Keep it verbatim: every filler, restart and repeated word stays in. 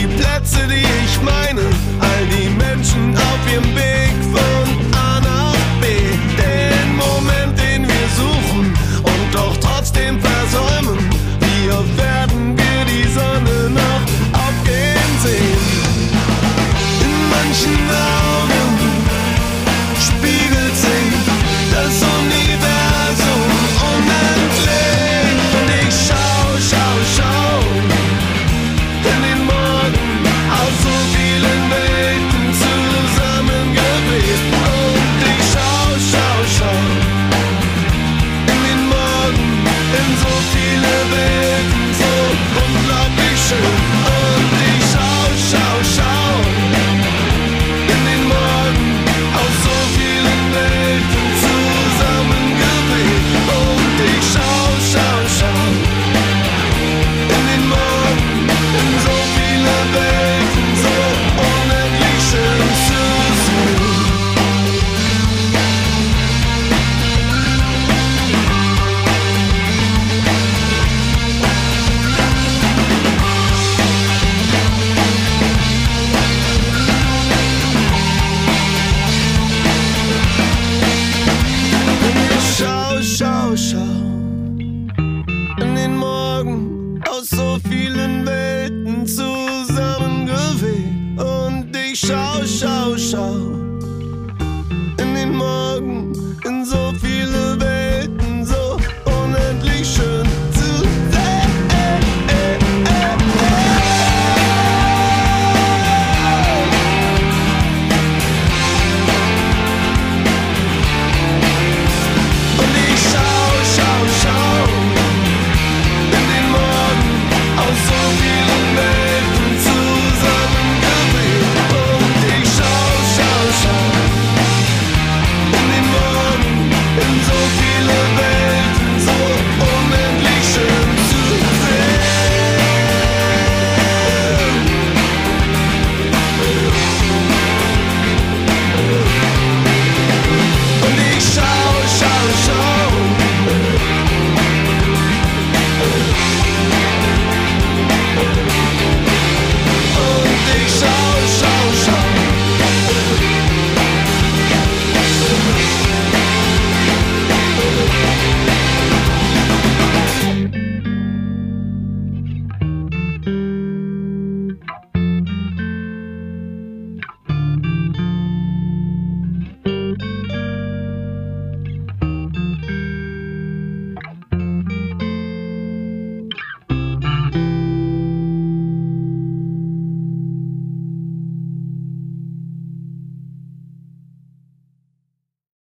die Plätze, die ich meine, all die Menschen auf ihrem Weg von A nach B. Den Moment, den wir suchen und doch trotzdem versäumen. Wie oft werden wir die Sonne noch aufgehen sehen? In manchen Augen spiegelt sich das Universum unendlich. Und ich schau, schau, schau in den Morgen aus so vielen Welten zusammengewebt. Und ich schau, schau, schau in den Morgen in so viele Welten, so unglaublich schön. Und ich schau, schau, schau in den Morgen aus so vielen Welten zusammengewebt. Und ich schau, schau, schau in den Morgen in so viele Welten, so unendlich schön zu sehen. Schau, schau, schau in den Morgen aus so vielen Welten zusammengewebt. Und ich schau, schau, schau in den Morgen